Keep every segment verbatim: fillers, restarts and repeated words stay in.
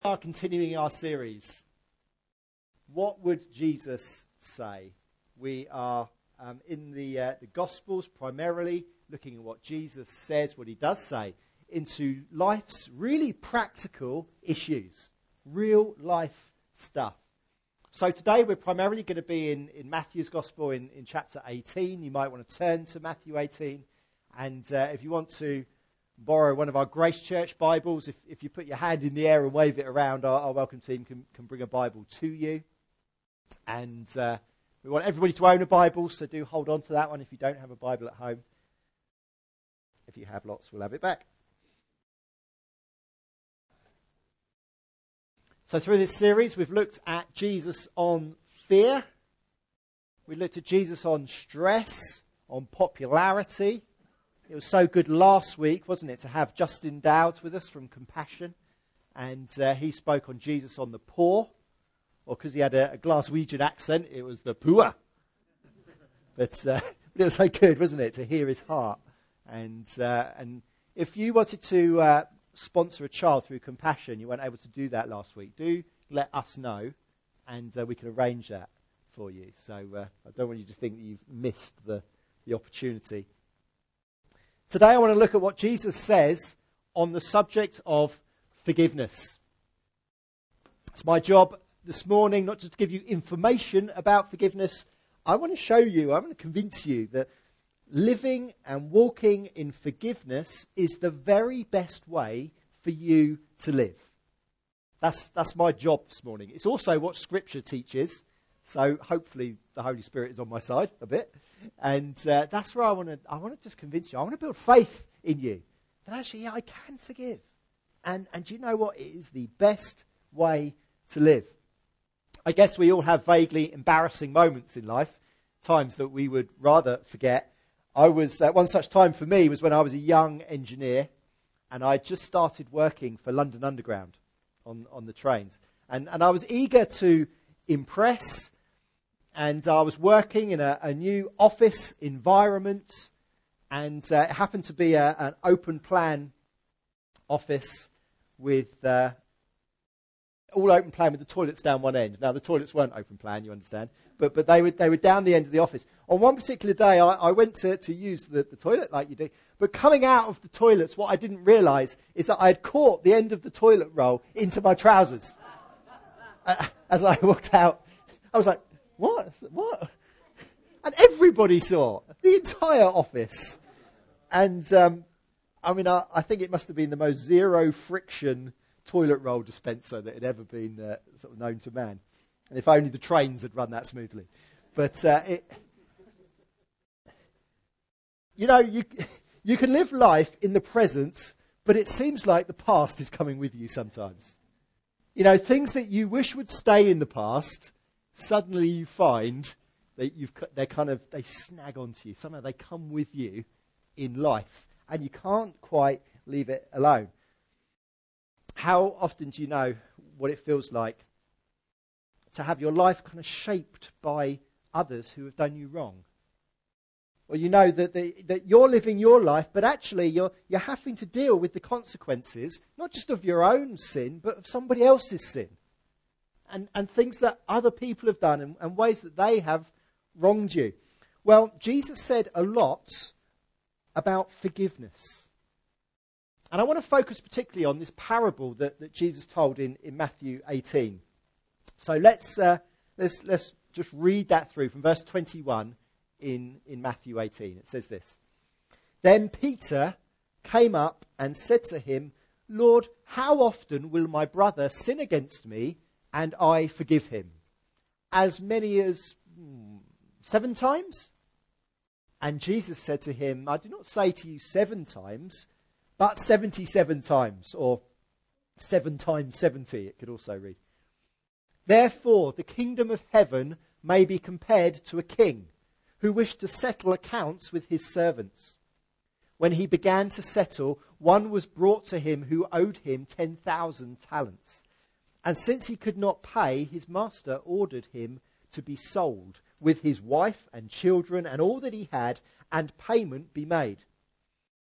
Are continuing our series. What would Jesus say? We are um, in the, uh, the Gospels primarily looking at what Jesus says, what he does say, into life's really practical issues, real life stuff. So today we're primarily going to be in, in Matthew's Gospel in, in chapter eighteen. You might want to turn to Matthew eighteen, and uh, if you want to borrow one of our Grace Church Bibles, if, if you put your hand in the air and wave it around, our, our welcome team can, can bring a Bible to you. And uh, we want everybody to own a Bible, so do hold on to that one if you don't have a Bible at home. If you have lots, we'll have it back. So through this series, we've looked at Jesus on fear. We looked at Jesus on stress, on popularity. It was so good last week, wasn't it, to have Justin Dowds with us from Compassion. And uh, he spoke on Jesus on the poor. Or because he had a, a Glaswegian accent, it was the poor. But, uh, but it was so good, wasn't it, to hear his heart. And uh, and if you wanted to uh, sponsor a child through Compassion, you weren't able to do that last week, do let us know, and uh, we can arrange that for you. So uh, I don't want you to think that you've missed the, the opportunity. Today I want to look at what Jesus says on the subject of forgiveness. It's my job this morning not just to give you information about forgiveness. I want to show you, I want to convince you that living and walking in forgiveness is the very best way for you to live. That's, that's my job this morning. It's also what Scripture teaches. So hopefully the Holy Spirit is on my side a bit. And uh, that's where I want to I want to just convince you. I want to build faith in you. That actually, yeah, I can forgive. And, and do you know what? It is the best way to live. I guess we all have vaguely embarrassing moments in life. Times that we would rather forget. I was, uh, one such time for me was when I was a young engineer. And I just started working for London Underground on, on the trains. And, and I was eager to impress. And I was working in a, a new office environment, and uh, it happened to be a, an open plan office with uh, all open plan with the toilets down one end. Now the toilets weren't open plan, you understand, but but they were they were down the end of the office. On one particular day, I, I went to, to use the, the toilet like you do, but coming out of the toilets, what I didn't realise is that I had caught the end of the toilet roll into my trousers. uh, as I walked out, I was like, What? What? And everybody saw, the entire office. And, um, I mean, I, I think it must have been the most zero friction toilet roll dispenser that had ever been uh, sort of known to man. And if only the trains had run that smoothly. But, uh, it, you know, you, you can live life in the present, but it seems like the past is coming with you sometimes. You know, things that you wish would stay in the past, suddenly you find that you've they kind of they snag onto you. Somehow they come with you in life, and you can't quite leave it alone. How often do you know what it feels like to have your life kind of shaped by others who have done you wrong? Or you know that the, that you're living your life, but actually you're you're having to deal with the consequences, not just of your own sin, but of somebody else's sin. And, and things that other people have done and, and ways that they have wronged you. Well, Jesus said a lot about forgiveness. And I want to focus particularly on this parable that, that Jesus told in, in Matthew eighteen. So let's, uh, let's, let's just read that through from verse twenty-one in, in Matthew eighteen. It says this. Then Peter came up and said to him, Lord, how often will my brother sin against me and I forgive him? As many as hmm, seven times? And Jesus said to him, I do not say to you seven times, but seventy-seven times, or seven times seventy, it could also read. Therefore, the kingdom of heaven may be compared to a king who wished to settle accounts with his servants. When he began to settle, one was brought to him who owed him ten thousand talents. And since he could not pay, his master ordered him to be sold, with his wife and children and all that he had, and payment be made.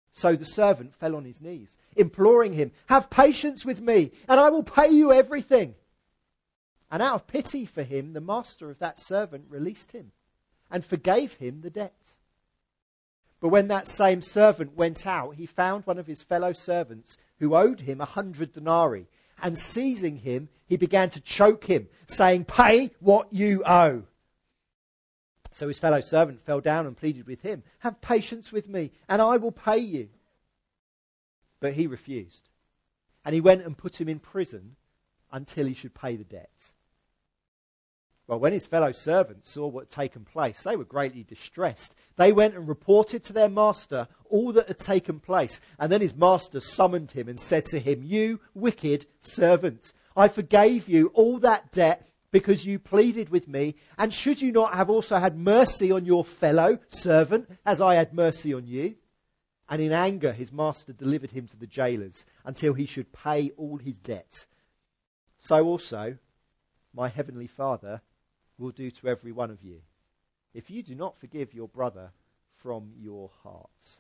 So the servant fell on his knees, imploring him, "Have patience with me, and I will pay you everything." And out of pity for him, the master of that servant released him and forgave him the debt. But when that same servant went out, he found one of his fellow servants who owed him a hundred denarii. And seizing him, he began to choke him, saying, "Pay what you owe." So his fellow servant fell down and pleaded with him, "Have patience with me, and I will pay you." But he refused. And he went and put him in prison until he should pay the debt. Well, when his fellow servants saw what had taken place, they were greatly distressed. They went and reported to their master all that had taken place. And then his master summoned him and said to him, "You wicked servant, I forgave you all that debt because you pleaded with me. And should you not have also had mercy on your fellow servant as I had mercy on you?" And in anger his master delivered him to the jailers until he should pay all his debts. So also my heavenly Father will do to every one of you, if you do not forgive your brother from your heart.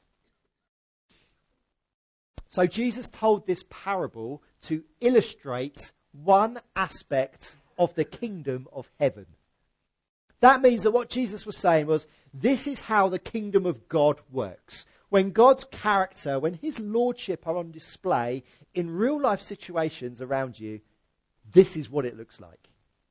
So Jesus told this parable to illustrate one aspect of the kingdom of heaven. That means that what Jesus was saying was, this is how the kingdom of God works. When God's character, when his lordship are on display in real life situations around you, this is what it looks like.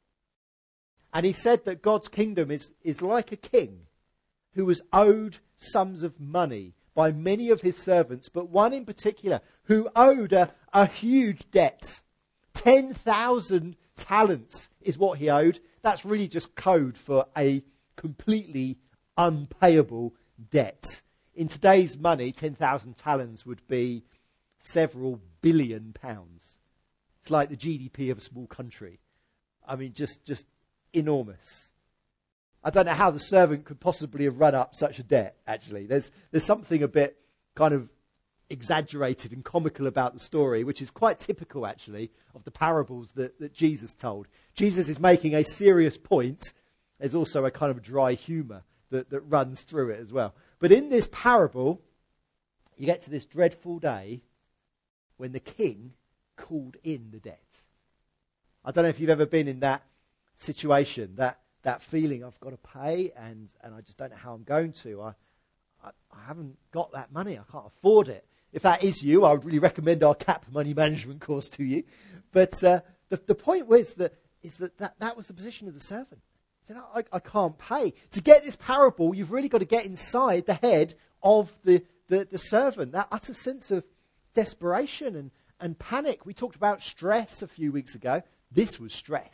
And he said that God's kingdom is, is like a king who was owed sums of money by many of his servants, but one in particular who owed a, a huge debt. ten thousand talents is what he owed. That's really just code for a completely unpayable debt. In today's money, ten thousand talents would be several billion pounds. It's like the G D P of a small country. I mean, just, just enormous. I don't know how the servant could possibly have run up such a debt, actually. There's, there's something a bit kind of exaggerated and comical about the story, which is quite typical, actually, of the parables that, that Jesus told. Jesus is making a serious point. There's also a kind of dry humour that, that runs through it as well. But in this parable, you get to this dreadful day when the king called in the debt. I don't know if you've ever been in that situation, that, that feeling, I've got to pay and, and I just don't know how I'm going to. I, I, I haven't got that money. I can't afford it. If that is you, I would really recommend our C A P money management course to you. But uh, the, the point was that, is that, that that was the position of the servant. He said, I, I can't pay. To get this parable, you've really got to get inside the head of the, the, the servant, that utter sense of desperation and, and panic. We talked about stress a few weeks ago. This was stress.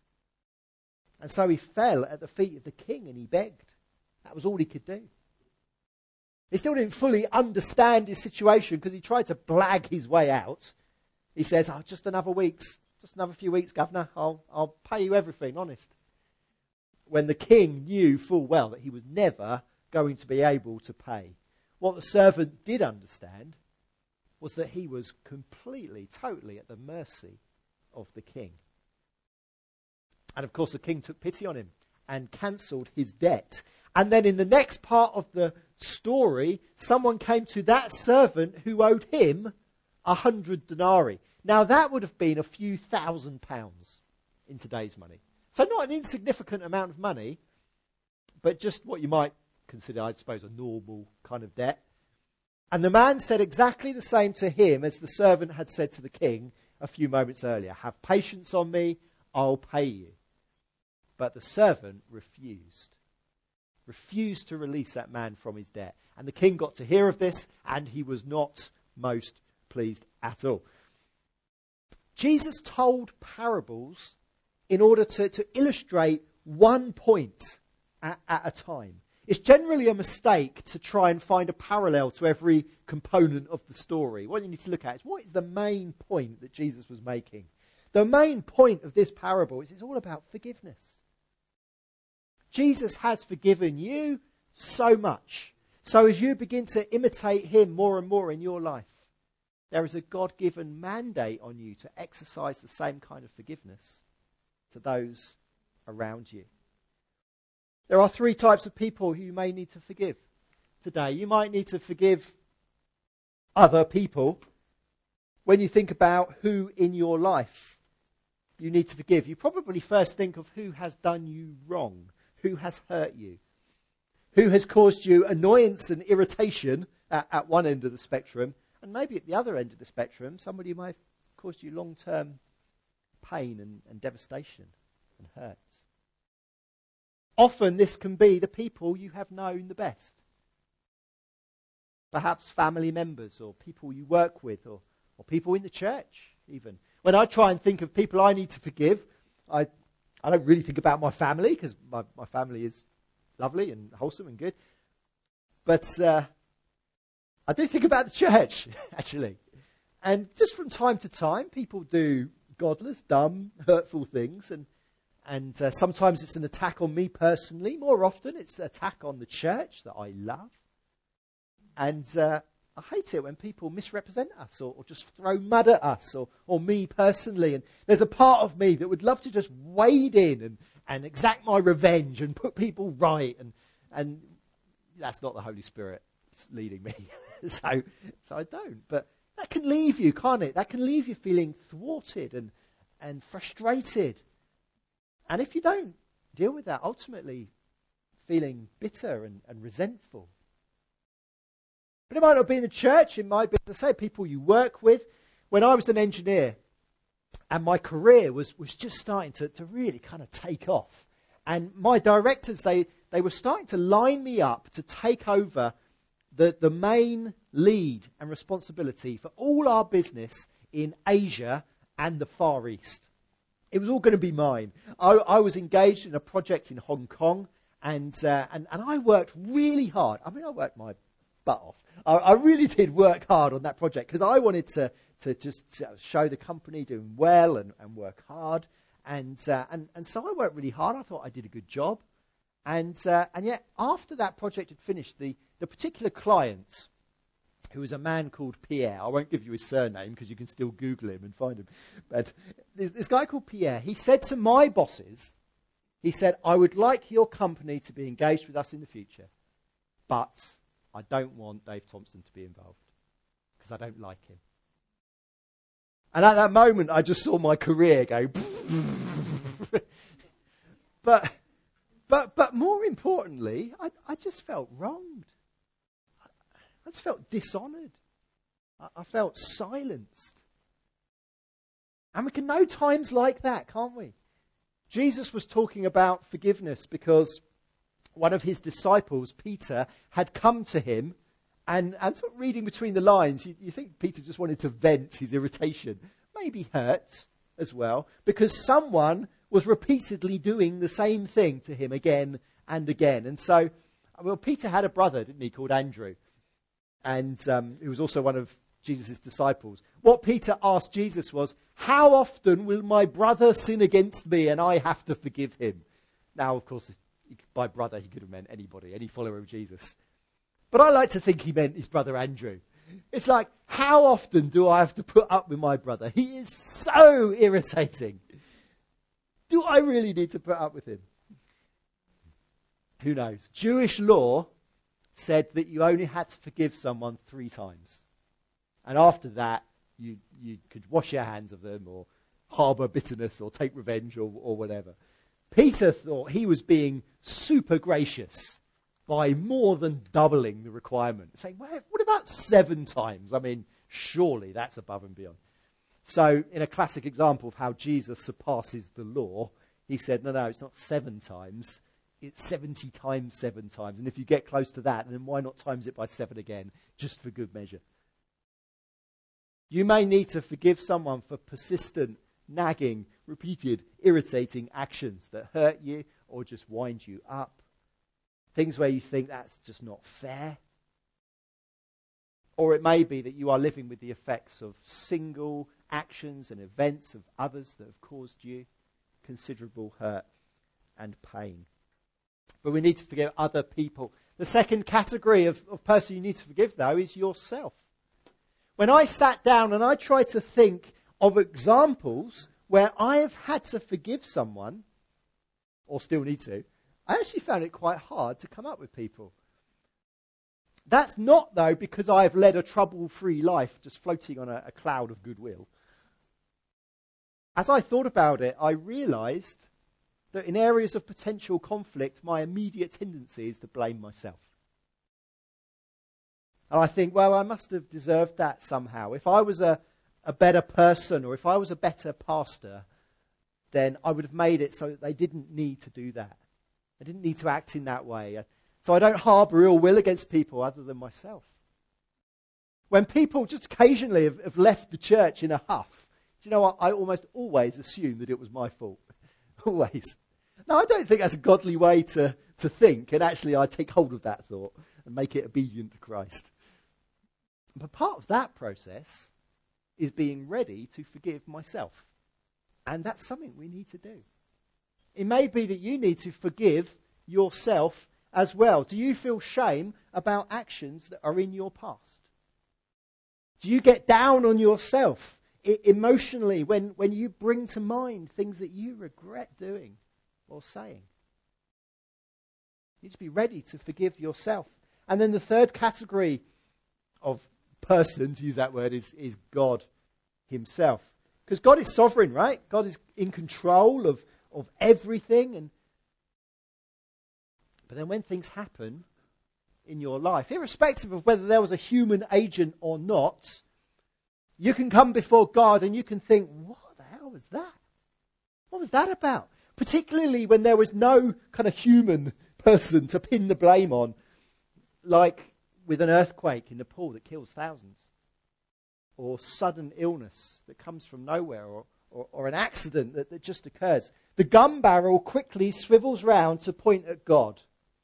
And so he fell at the feet of the king and he begged. That was all he could do. He still didn't fully understand his situation because he tried to blag his way out. He says, oh, just another week's, just another few weeks, governor. I'll, I'll pay you everything, honest. When the king knew full well that he was never going to be able to pay. What the servant did understand was that he was completely, totally at the mercy of the king. And of course the king took pity on him and cancelled his debt. And then in the next part of the story, someone came to that servant who owed him a hundred denarii. Now that would have been a few thousand pounds in today's money. So not an insignificant amount of money, but just what you might consider, I suppose, a normal kind of debt. And the man said exactly the same to him as the servant had said to the king a few moments earlier. Have patience on me, I'll pay you. But the servant refused. Refused to release that man from his debt. And the king got to hear of this, and he was not most pleased at all. Jesus told parables in order to, to illustrate one point at, at a time. It's generally a mistake to try and find a parallel to every component of the story. What you need to look at is, what is the main point that Jesus was making? The main point of this parable is it's all about forgiveness. Jesus has forgiven you so much. So as you begin to imitate him more and more in your life, there is a God-given mandate on you to exercise the same kind of forgiveness to those around you. There are three types of people who you may need to forgive today. You might need to forgive other people, when you think about who in your life you need to forgive, you probably first think of who has done you wrong, who has hurt you, who has caused you annoyance and irritation at, at one end of the spectrum, and maybe at the other end of the spectrum, somebody who might have caused you long-term pain and, and devastation and hurt. Often this can be the people you have known the best. Perhaps family members or people you work with or, or people in the church even. When I try and think of people I need to forgive, I I don't really think about my family because my, my family is lovely and wholesome and good. But uh, I do think about the church, actually. And just from time to time, people do godless, dumb, hurtful things. And, and uh, sometimes it's an attack on me personally. More often it's an attack on the church that I love. And uh, I hate it when people misrepresent us or, or just throw mud at us or, or me personally. And there's a part of me that would love to just wade in and, and exact my revenge and put people right. And, and that's not the Holy Spirit leading me. so, so I don't. But that can leave you, can't it? That can leave you feeling thwarted and, and frustrated. And if you don't deal with that, ultimately feeling bitter and, and resentful. But it might not be in the church. It might be, as I say, people you work with. When I was an engineer and my career was, was just starting to, to really kind of take off. And my directors, they, they were starting to line me up to take over the, the main lead and responsibility for all our business in Asia and the Far East. It was all going to be mine. I, I was engaged in a project in Hong Kong and, uh, and, and I worked really hard. I mean, I worked my butt off. I, I really did work hard on that project because I wanted to, to just show the company doing well and, and work hard. And, uh, and and so I worked really hard. I thought I did a good job. And uh, and yet after that project had finished, the, the particular client, who was a man called Pierre, I won't give you his surname because you can still Google him and find him. But this, this guy called Pierre, he said to my bosses, he said, I would like your company to be engaged with us in the future, but I don't want Dave Thompson to be involved because I don't like him. And at that moment, I just saw my career go. but, but, but more importantly, I, I just felt wronged. I just felt dishonoured. I, I felt silenced. And we can know times like that, can't we? Jesus was talking about forgiveness because one of his disciples, Peter, had come to him, and, and sort of reading between the lines, you, you think Peter just wanted to vent his irritation, maybe hurt as well, because someone was repeatedly doing the same thing to him again and again. And so, well, Peter had a brother, didn't he, called Andrew, and um, he was also one of Jesus' disciples. What Peter asked Jesus was, how often will my brother sin against me and I have to forgive him? Now, of course, by brother, he could have meant anybody, any follower of Jesus. But I like to think he meant his brother Andrew. It's like, how often do I have to put up with my brother? He is so irritating. Do I really need to put up with him? Who knows? Jewish law said that you only had to forgive someone three times. And after that, you, you could wash your hands of them or harbour bitterness or take revenge or, or whatever. Peter thought he was being super gracious by more than doubling the requirement. Saying, well, what about seven times? I mean, surely that's above and beyond. So, in a classic example of how Jesus surpasses the law, he said, no, no, it's not seven times. It's seventy times seven times. And if you get close to that, then why not times it by seven again, just for good measure? You may need to forgive someone for persistent, nagging, repeated, irritating actions that hurt you or just wind you up. Things where you think that's just not fair. Or it may be that you are living with the effects of single actions and events of others that have caused you considerable hurt and pain. But we need to forgive other people. The second category of, of person you need to forgive, though, is yourself. When I sat down and I tried to think of examples where I have had to forgive someone, or still need to, I actually found it quite hard to come up with people. That's not, though, because I've led a trouble-free life just floating on a, a cloud of goodwill. As I thought about it, I realised that in areas of potential conflict, my immediate tendency is to blame myself. And I think, well, I must have deserved that somehow. If I was a, a better person, or if I was a better pastor, then I would have made it so that they didn't need to do that. They didn't need to act in that way. So I don't harbour ill will against people other than myself. When people just occasionally have, have left the church in a huff, do you know what? I almost always assume that it was my fault. Always. Now, I don't think that's a godly way to, to think, and actually I take hold of that thought and make it obedient to Christ. But part of that process is being ready to forgive myself. And that's something we need to do. It may be that you need to forgive yourself as well. Do you feel shame about actions that are in your past? Do you get down on yourself I- emotionally when, when you bring to mind things that you regret doing or saying? You need to be ready to forgive yourself. And then the third category of person, to use that word, is, is God himself. Because God is sovereign, right? God is in control of, of everything. And But then when things happen in your life, irrespective of whether there was a human agent or not, you can come before God and you can think, what the hell was that? What was that about? Particularly when there was no kind of human person to pin the blame on, like with an earthquake in Nepal that kills thousands, or sudden illness that comes from nowhere, or, or, or an accident that, that just occurs. The gun barrel quickly swivels round to point at God.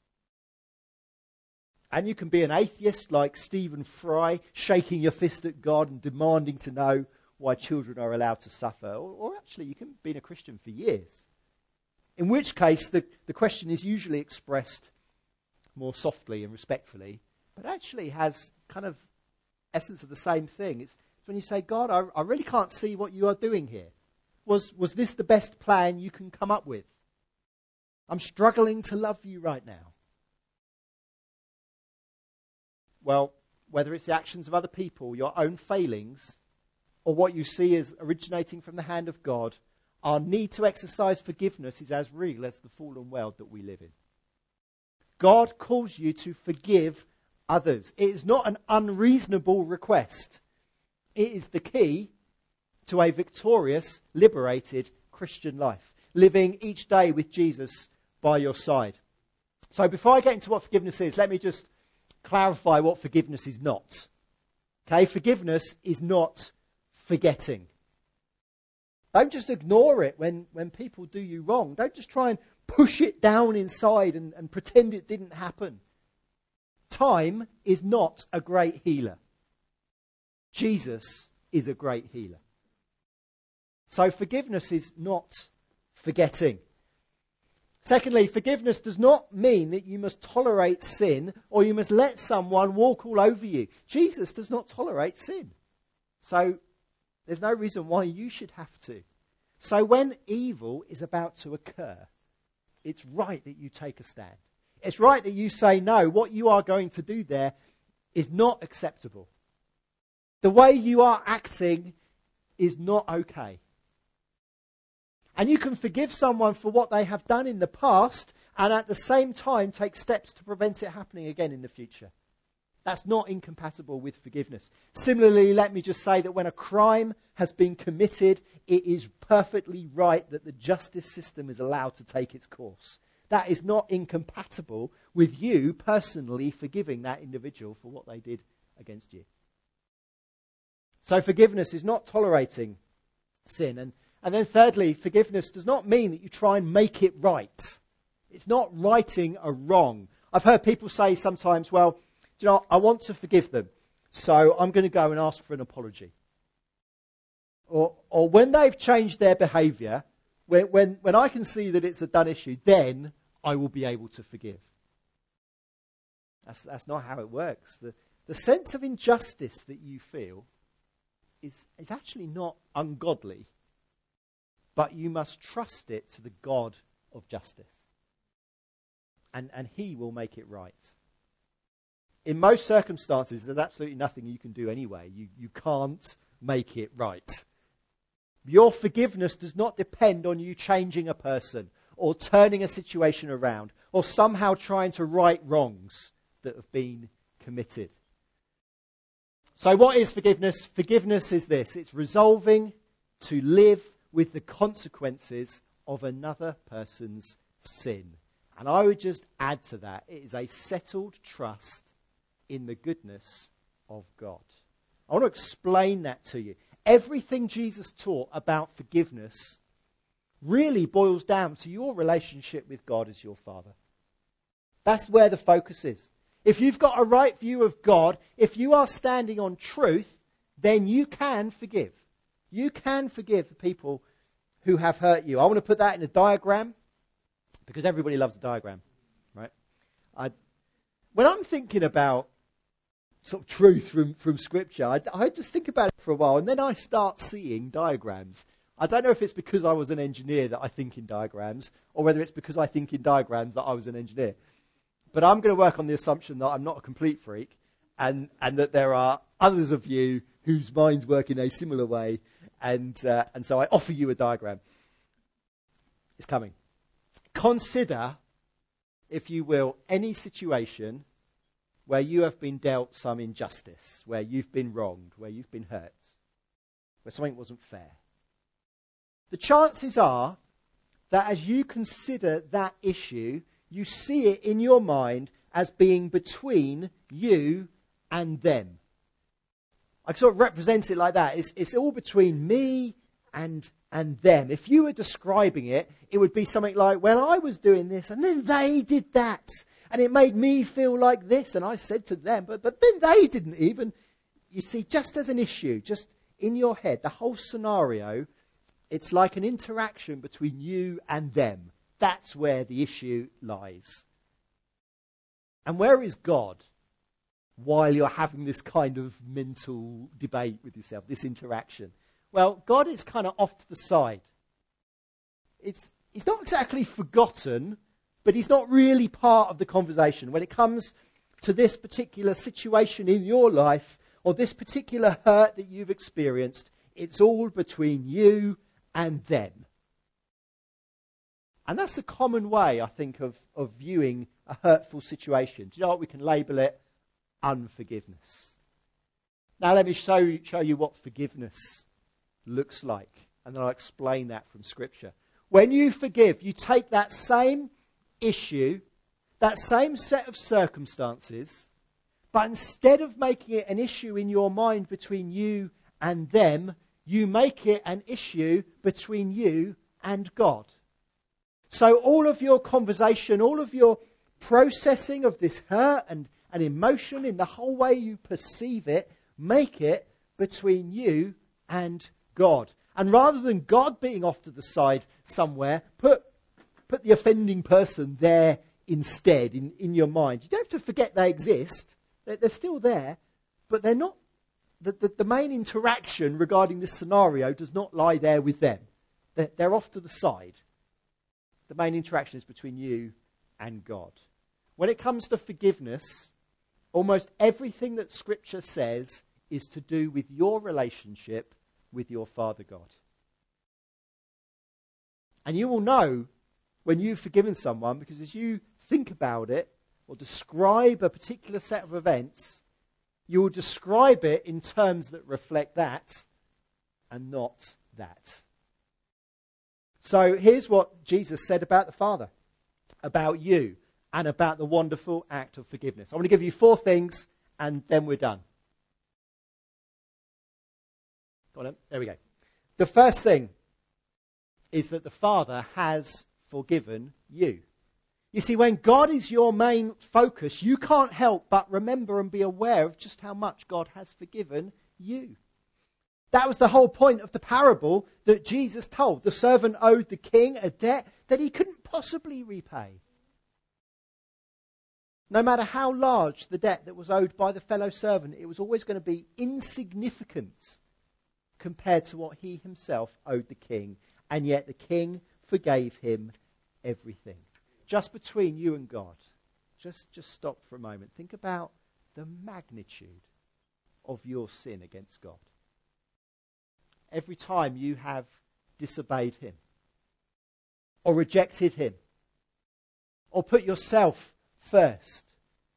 And you can be an atheist like Stephen Fry, shaking your fist at God and demanding to know why children are allowed to suffer. Or, or actually, you can have been a Christian for years. In which case, the, the question is usually expressed more softly and respectfully, but actually has kind of essence of the same thing. It's, it's when you say, God, I, I really can't see what you are doing here. Was, was this the best plan you can come up with? I'm struggling to love you right now. Well, whether it's the actions of other people, your own failings, or what you see as originating from the hand of God, our need to exercise forgiveness is as real as the fallen world that we live in. God calls you to forgive others. It is not an unreasonable request. It is the key to a victorious, liberated Christian life, living each day with Jesus by your side. So before I get into what forgiveness is, let me just clarify what forgiveness is not. Okay, forgiveness is not forgetting. Don't just ignore it when, when people do you wrong. Don't just try and push it down inside and, and pretend it didn't happen. Time is not a great healer. Jesus is a great healer. So forgiveness is not forgetting. Secondly, forgiveness does not mean that you must tolerate sin or you must let someone walk all over you. Jesus does not tolerate sin. So there's no reason why you should have to. So when evil is about to occur, it's right that you take a stand. It's right that you say, no, what you are going to do there is not acceptable. The way you are acting is not okay. And you can forgive someone for what they have done in the past and at the same time take steps to prevent it happening again in the future. That's not incompatible with forgiveness. Similarly, let me just say that when a crime has been committed, it is perfectly right that the justice system is allowed to take its course. That is not incompatible with you personally forgiving that individual for what they did against you. So forgiveness is not tolerating sin. And, and then thirdly, forgiveness does not mean that you try and make it right. It's not righting a wrong. I've heard people say sometimes, well, do you know, I want to forgive them, so I'm going to go and ask for an apology. Or, or when they've changed their behaviour, when, when, when I can see that it's a done issue, then I will be able to forgive. That's, that's not how it works. The, the sense of injustice that you feel is, is actually not ungodly, but you must trust it to the God of justice. And, and he will make it right. in most circumstances, there's absolutely nothing you can do anyway. You, you can't make it right. Your forgiveness does not depend on you changing a person or turning a situation around or somehow trying to right wrongs that have been committed. So what is forgiveness? Forgiveness is this. It's resolving to live with the consequences of another person's sin. And I would just add to that, it is a settled trust in the goodness of God. I want to explain that to you. Everything Jesus taught about forgiveness really boils down to your relationship with God as your Father. That's where the focus is. If you've got a right view of God, if you are standing on truth, then you can forgive. You can forgive the people who have hurt you. I want to put that in a diagram because everybody loves a diagram, right? I, when I'm thinking about sort of truth from, from Scripture, I, I just think about it for a while and then I start seeing diagrams. I don't know if it's because I was an engineer that I think in diagrams or whether it's because I think in diagrams that I was an engineer. But I'm going to work on the assumption that I'm not a complete freak and, and that there are others of you whose minds work in a similar way. And, uh, and so I offer you a diagram. It's coming. Consider, if you will, any situation where you have been dealt some injustice, where you've been wronged, where you've been hurt, where something wasn't fair. The chances are that as you consider that issue, you see it in your mind as being between you and them. I sort of represent it like that. It's, it's all between me and, and them. If you were describing it, it would be something like, well, I was doing this and then they did that. And it made me feel like this. And I said to them, but, but then they didn't even. You see, just as an issue, just in your head, the whole scenario, it's like an interaction between you and them. That's where the issue lies. And where is God while you're having this kind of mental debate with yourself, this interaction? Well, God is kind of off to the side. It's, he's not exactly forgotten, but he's not really part of the conversation. When it comes to this particular situation in your life or this particular hurt that you've experienced, it's all between you and them. And that's the common way, I think, of, of viewing a hurtful situation. Do you know what? We can label it unforgiveness. Now let me show you, show you what forgiveness looks like. And then I'll explain that from Scripture. When you forgive, you take that same issue, that same set of circumstances, but instead of making it an issue in your mind between you and them, you make it an issue between you and God. So all of your conversation, all of your processing of this hurt and, and emotion in the whole way you perceive it, make it between you and God. And rather than God being off to the side somewhere, put, put the offending person there instead in, in your mind. You don't have to forget they exist. They're, they're still there, but they're not. The, the, the main interaction regarding this scenario does not lie there with them. They're, they're off to the side. The main interaction is between you and God. When it comes to forgiveness, almost everything that Scripture says is to do with your relationship with your Father God. And you will know when you've forgiven someone, because as you think about it or describe a particular set of events, you will describe it in terms that reflect that and not that. So here's what Jesus said about the Father, about you, and about the wonderful act of forgiveness. I want to give you four things, and then we're done. Got it? There we go. The first thing is that the Father has forgiven you. You see, when God is your main focus, you can't help but remember and be aware of just how much God has forgiven you. That was the whole point of the parable that Jesus told. The servant owed the king a debt that he couldn't possibly repay. No matter how large the debt that was owed by the fellow servant, it was always going to be insignificant compared to what he himself owed the king. And yet the king forgave him everything. Just between you and God. Just, just stop for a moment. Think about the magnitude of your sin against God. Every time you have disobeyed him, or rejected him, or put yourself first.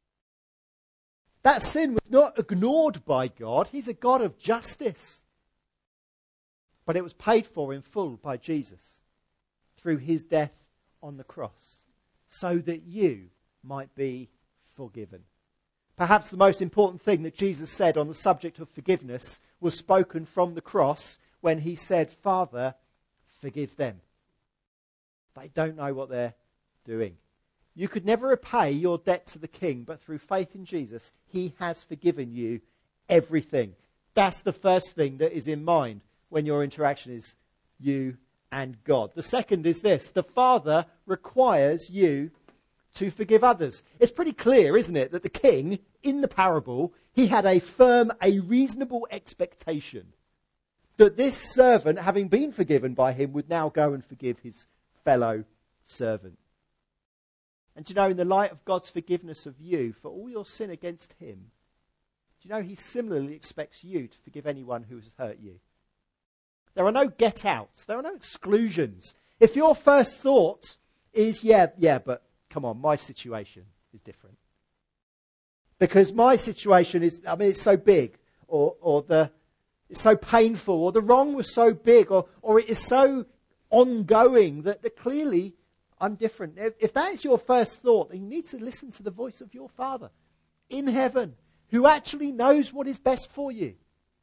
That sin was not ignored by God. He's a God of justice. But it was paid for in full by Jesus through his death on the cross, so that you might be forgiven. Perhaps the most important thing that Jesus said on the subject of forgiveness was spoken from the cross when he said, "Father, forgive them. They don't know what they're doing." You could never repay your debt to the King, but through faith in Jesus, he has forgiven you everything. That's the first thing that is in mind when your interaction is you and God. The second is this: the Father requires you to forgive others. It's pretty clear, isn't it, that the king, in the parable, he had a firm, a reasonable expectation that this servant, having been forgiven by him, would now go and forgive his fellow servant. And do you know, in the light of God's forgiveness of you for all your sin against him, do you know he similarly expects you to forgive anyone who has hurt you? There are no get-outs. There are no exclusions. If your first thought is, yeah, yeah, but come on, my situation is different. Because my situation is, I mean, it's so big, or or the it's so painful, or the wrong was so big, or or it is so ongoing that, that clearly I'm different. If, if that is your first thought, then you need to listen to the voice of your Father in heaven, who actually knows what is best for you.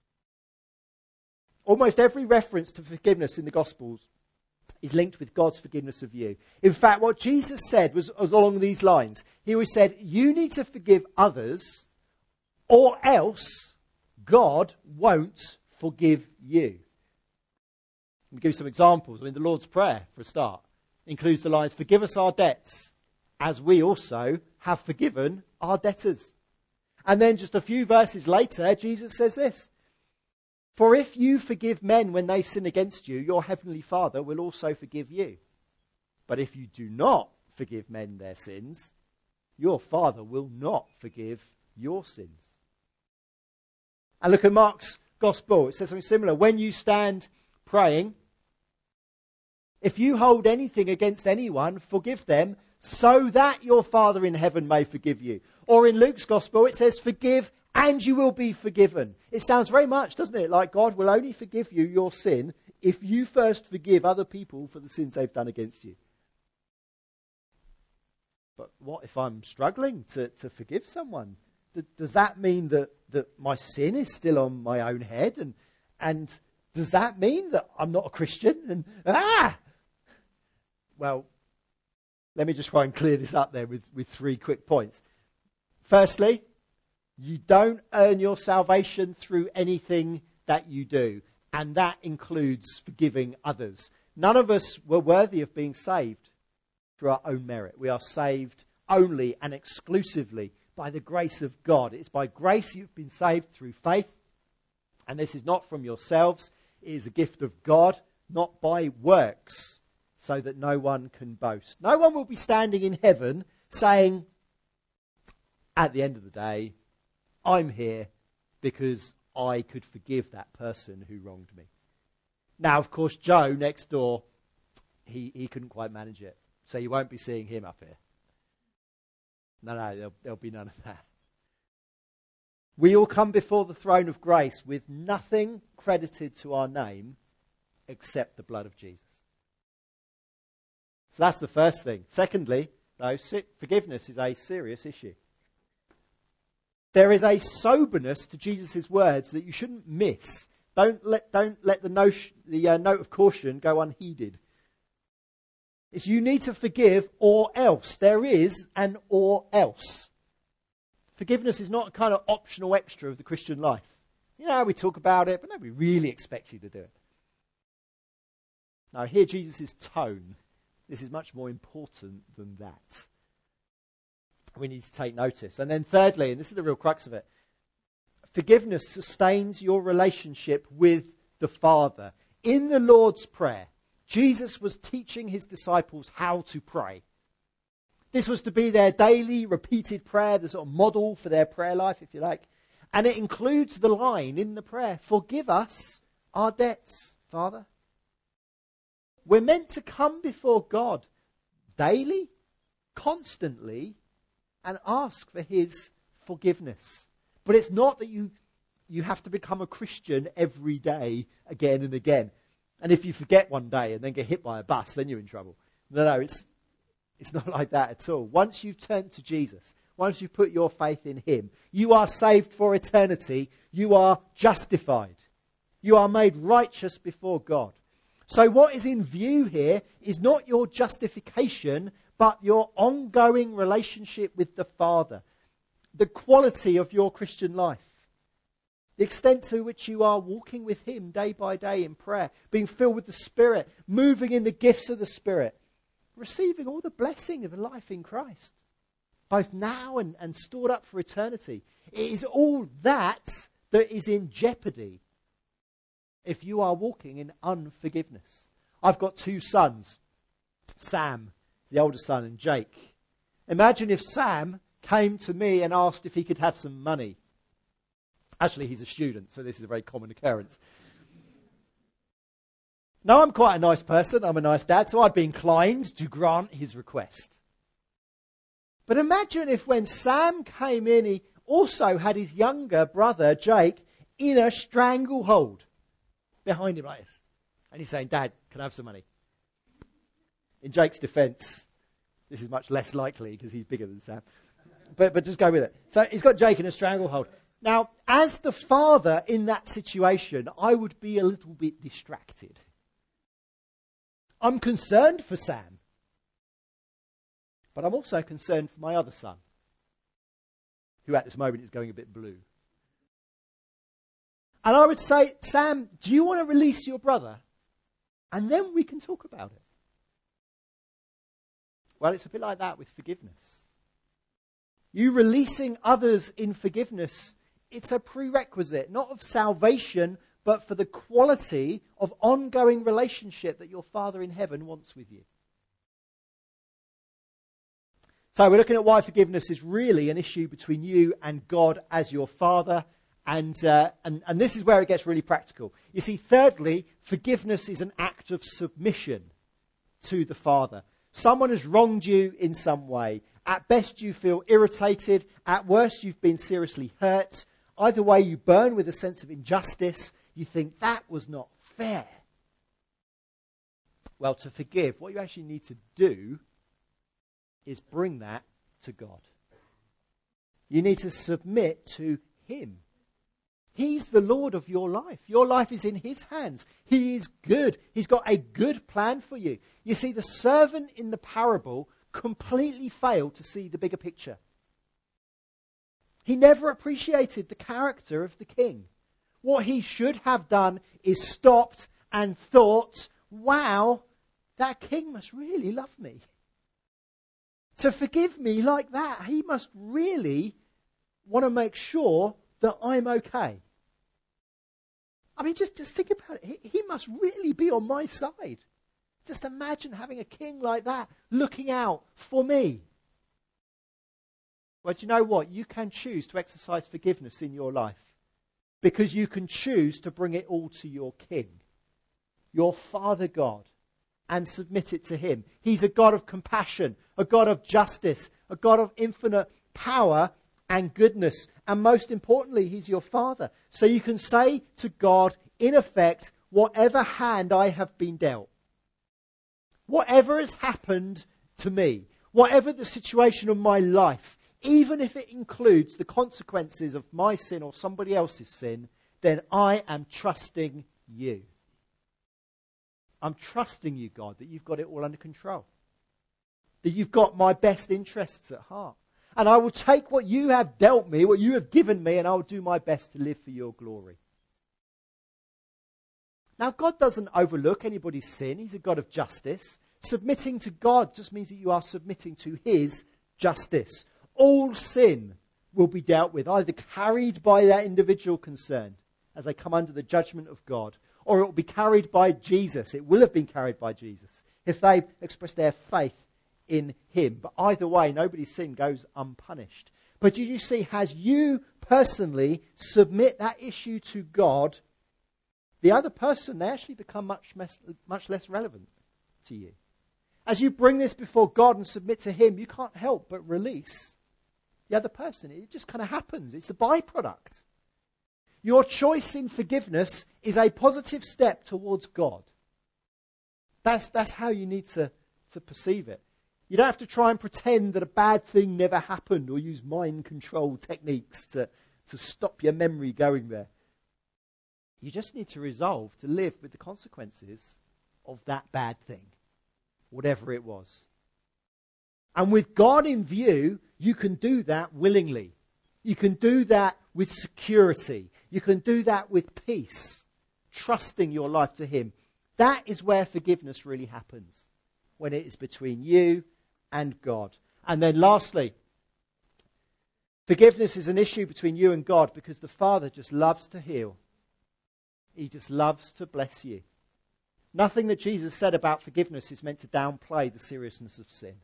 Almost every reference to forgiveness in the Gospels is linked with God's forgiveness of you. In fact, what Jesus said was, was along these lines. He always said, you need to forgive others, or else God won't forgive you. Let me give you some examples. I mean, the Lord's Prayer, for a start, includes the lines, forgive us our debts, as we also have forgiven our debtors. And then just a few verses later, Jesus says this: for if you forgive men when they sin against you, your heavenly Father will also forgive you. But if you do not forgive men their sins, your Father will not forgive your sins. And look at Mark's Gospel. It says something similar. When you stand praying, if you hold anything against anyone, forgive them, so that your Father in heaven may forgive you. Or in Luke's Gospel, it says, forgive and you will be forgiven. It sounds very much, doesn't it, like God will only forgive you your sin if you first forgive other people for the sins they've done against you. But what if I'm struggling to, to forgive someone? Th- does that mean that, that my sin is still on my own head? And, and does that mean that I'm not a Christian? And ah! Well, let me just try and clear this up there with, with three quick points. Firstly, you don't earn your salvation through anything that you do, and that includes forgiving others. None of us were worthy of being saved through our own merit. We are saved only and exclusively by the grace of God. It's by grace you've been saved through faith, and this is not from yourselves. It is a gift of God, not by works, so that no one can boast. No one will be standing in heaven saying, at the end of the day, I'm here because I could forgive that person who wronged me. Now, of course, Joe next door, he, he couldn't quite manage it. So you won't be seeing him up here. No, no, there'll, there'll be none of that. We all come before the throne of grace with nothing credited to our name except the blood of Jesus. So that's the first thing. Secondly, though, forgiveness is a serious issue. There is a soberness to Jesus' words that you shouldn't miss. Don't let, don't let the, notion, the uh, note of caution go unheeded. It's you need to forgive or else. There is an or else. Forgiveness is not a kind of optional extra of the Christian life. You know, we talk about it, but nobody really expects you to do it. Now, hear Jesus' tone. This is much more important than that. We need to take notice. And then thirdly, and this is the real crux of it, forgiveness sustains your relationship with the Father. In the Lord's Prayer, Jesus was teaching his disciples how to pray. This was to be their daily repeated prayer, the sort of model for their prayer life, if you like. And it includes the line in the prayer, forgive us our debts, Father. We're meant to come before God daily, constantly, and ask for his forgiveness. But it's not that you, you have to become a Christian every day, again and again. And if you forget one day and then get hit by a bus, then you're in trouble. No, no, it's, it's not like that at all. Once you've turned to Jesus, once you've put your faith in him, you are saved for eternity. You are justified. You are made righteous before God. So what is in view here is not your justification, but your ongoing relationship with the Father. The quality of your Christian life. The extent to which you are walking with him day by day in prayer, being filled with the Spirit, moving in the gifts of the Spirit, receiving all the blessing of a life in Christ, both now and, and stored up for eternity. It is all that that is in jeopardy if you are walking in unforgiveness. I've got two sons, Sam, the older son, and Jake. Imagine if Sam came to me and asked if he could have some money. Actually, he's a student, so this is a very common occurrence. Now, I'm quite a nice person. I'm a nice dad, so I'd be inclined to grant his request. But imagine if when Sam came in, he also had his younger brother, Jake, in a stranglehold behind him like this. And he's saying, Dad, can I have some money? In Jake's defence, this is much less likely because he's bigger than Sam. But, but just go with it. So he's got Jake in a stranglehold. Now, as the father in that situation, I would be a little bit distracted. I'm concerned for Sam. But I'm also concerned for my other son, who at this moment is going a bit blue. And I would say, Sam, do you want to release your brother? And then we can talk about it. Well, it's a bit like that with forgiveness. You releasing others in forgiveness, it's a prerequisite, not of salvation, but for the quality of ongoing relationship that your Father in heaven wants with you. So we're looking at why forgiveness is really an issue between you and God as your Father. And, uh, and, and this is where it gets really practical. You see, thirdly, forgiveness is an act of submission to the Father. Someone has wronged you in some way. At best, you feel irritated. At worst, you've been seriously hurt. Either way, you burn with a sense of injustice. You think that was not fair. Well, to forgive, what you actually need to do is bring that to God. You need to submit to him. He's the Lord of your life. Your life is in his hands. He is good. He's got a good plan for you. You see, the servant in the parable completely failed to see the bigger picture. He never appreciated the character of the king. What he should have done is stopped and thought, wow, that king must really love me. To forgive me like that, he must really want to make sure that I'm okay. I mean, just, just think about it. He, he must really be on my side. Just imagine having a king like that looking out for me. Well, do you know what? You can choose to exercise forgiveness in your life because you can choose to bring it all to your king, your Father God, and submit it to him. He's a God of compassion, a God of justice, a God of infinite power and goodness. And most importantly, he's your Father. So you can say to God, in effect, whatever hand I have been dealt, whatever has happened to me, whatever the situation of my life, even if it includes the consequences of my sin or somebody else's sin, then I am trusting you. I'm trusting you, God, that you've got it all under control. That you've got my best interests at heart. And I will take what you have dealt me, what you have given me, and I will do my best to live for your glory. Now, God doesn't overlook anybody's sin. He's a God of justice. Submitting to God just means that you are submitting to his justice. All sin will be dealt with, either carried by that individual concerned as they come under the judgment of God, or it will be carried by Jesus. It will have been carried by Jesus if they express their faith in him. But either way, nobody's sin goes unpunished. But did you see, as you personally submit that issue to God, the other person, they actually become much, mes- much less relevant to you. As you bring this before God and submit to him, you can't help but release the other person. It just kind of happens. It's a byproduct. Your choice in forgiveness is a positive step towards God. That's, that's how you need to, to perceive it. You don't have to try and pretend that a bad thing never happened or use mind control techniques to, to stop your memory going there. You just need to resolve to live with the consequences of that bad thing, whatever it was. And with God in view, you can do that willingly. You can do that with security. You can do that with peace, trusting your life to him. That is where forgiveness really happens, when it is between you and God. And then lastly, forgiveness is an issue between you and God because the Father just loves to heal. He just loves to bless you. Nothing that Jesus said about forgiveness is meant to downplay the seriousness of sin.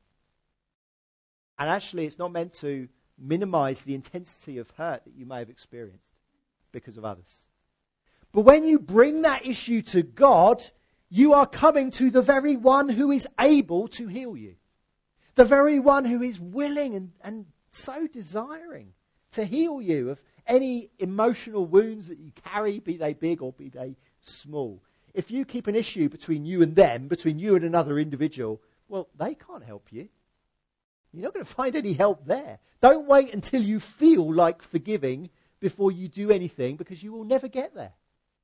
And actually, it's not meant to minimize the intensity of hurt that you may have experienced because of others. But when you bring that issue to God, you are coming to the very one who is able to heal you. The very one who is willing and, and so desiring to heal you of any emotional wounds that you carry, be they big or be they small. If you keep an issue between you and them, between you and another individual, well, they can't help you. You're not going to find any help there. Don't wait until you feel like forgiving before you do anything, because you will never get there.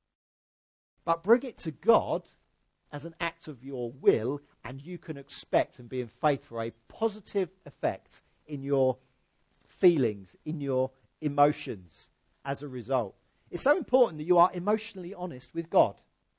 But bring it to God as an act of your will, and you can expect and be in faith for a positive effect in your feelings, in your emotions as a result. It's so important that you are emotionally honest with God.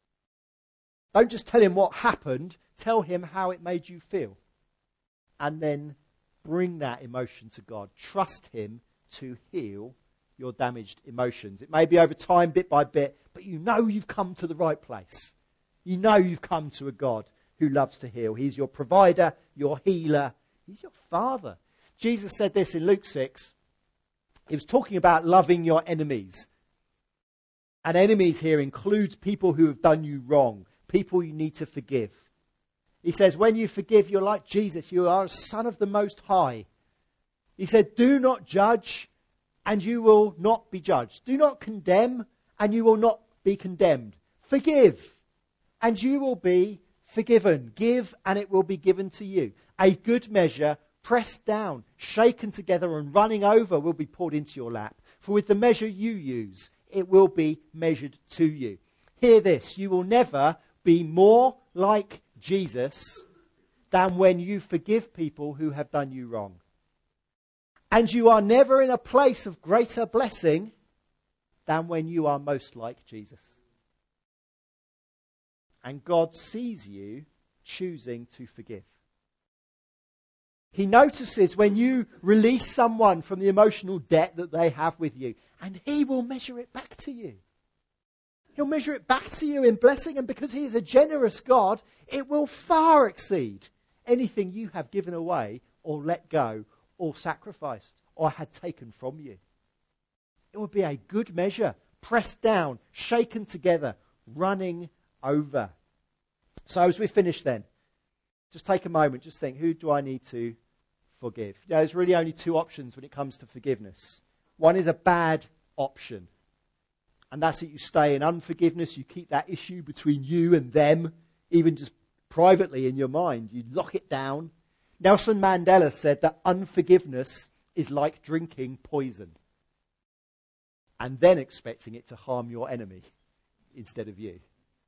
Don't just tell him what happened, tell him how it made you feel. And then bring that emotion to God. Trust him to heal your damaged emotions. It may be over time, bit by bit, but you know you've come to the right place. You know you've come to a God who loves to heal. He's your provider, your healer. He's your father. Jesus said this in Luke six. He was talking about loving your enemies. And enemies here includes people who have done you wrong, people you need to forgive. He says, when you forgive, you're like Jesus. You are a son of the Most High. He said, do not judge, and you will not be judged. Do not condemn, and you will not be condemned. Forgive, and you will be forgiven. Give, and it will be given to you. A good measure, pressed down, shaken together, and running over will be poured into your lap. For with the measure you use, it will be measured to you. Hear this, you will never be more like Jesus than when you forgive people who have done you wrong. And you are never in a place of greater blessing than when you are most like Jesus. And God sees you choosing to forgive. He notices when you release someone from the emotional debt that they have with you, and he will measure it back to you. He'll measure it back to you in blessing, and because he is a generous God, it will far exceed anything you have given away or let go or sacrificed or had taken from you. It will be a good measure, pressed down, shaken together, running over. So as we finish then, just take a moment, just think, who do I need to forgive? You know, there's really only two options when it comes to forgiveness. One is a bad option. And that's that you stay in unforgiveness. You keep that issue between you and them, even just privately in your mind. You lock it down. Nelson Mandela said that unforgiveness is like drinking poison and then expecting it to harm your enemy instead of you.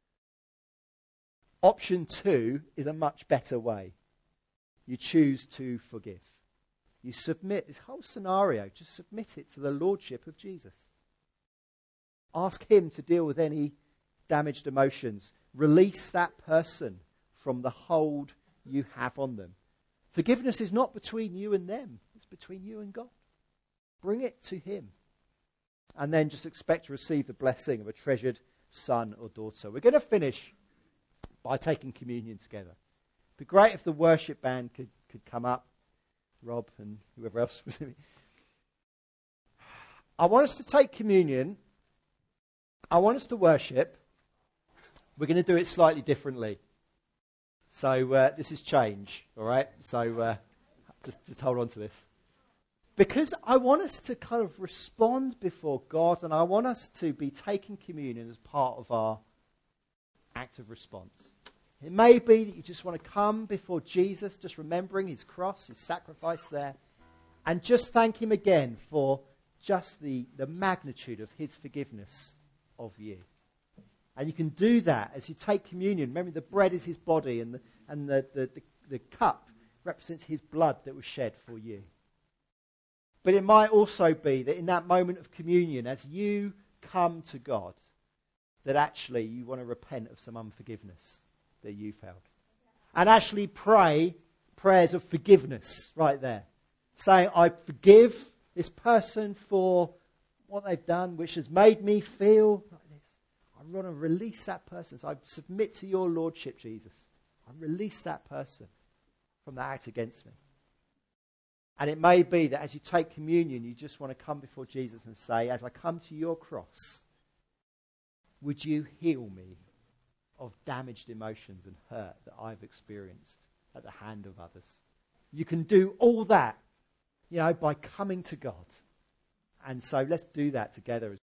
Option two is a much better way. You choose to forgive. You submit this whole scenario, just submit it to the lordship of Jesus. Ask him to deal with any damaged emotions. Release that person from the hold you have on them. Forgiveness is not between you and them. It's between you and God. Bring it to him. And then just expect to receive the blessing of a treasured son or daughter. We're going to finish by taking communion together. It'd be great if the worship band could could come up, Rob and whoever else was with me. I want us to take communion. I want us to worship. We're going to do it slightly differently. So uh, this is change, all right? So uh, just, just hold on to this. Because I want us to kind of respond before God, and I want us to be taking communion as part of our act of response. It may be that you just want to come before Jesus, just remembering his cross, his sacrifice there, and just thank him again for just the, the magnitude of his forgiveness of you. And you can do that as you take communion. Remember, the bread is his body, and the, and the, the, the, the cup represents his blood that was shed for you. But it might also be that in that moment of communion, as you come to God, that actually you want to repent of some unforgiveness that you felt. And actually pray prayers of forgiveness right there. Saying, I forgive this person for what they've done, which has made me feel like this. I want to release that person. So I submit to your lordship, Jesus. I release that person from that act against me. And it may be that as you take communion, you just want to come before Jesus and say, as I come to your cross, would you heal me of damaged emotions and hurt that I've experienced at the hand of others? You can do all that, you know, by coming to God. And so let's do that together.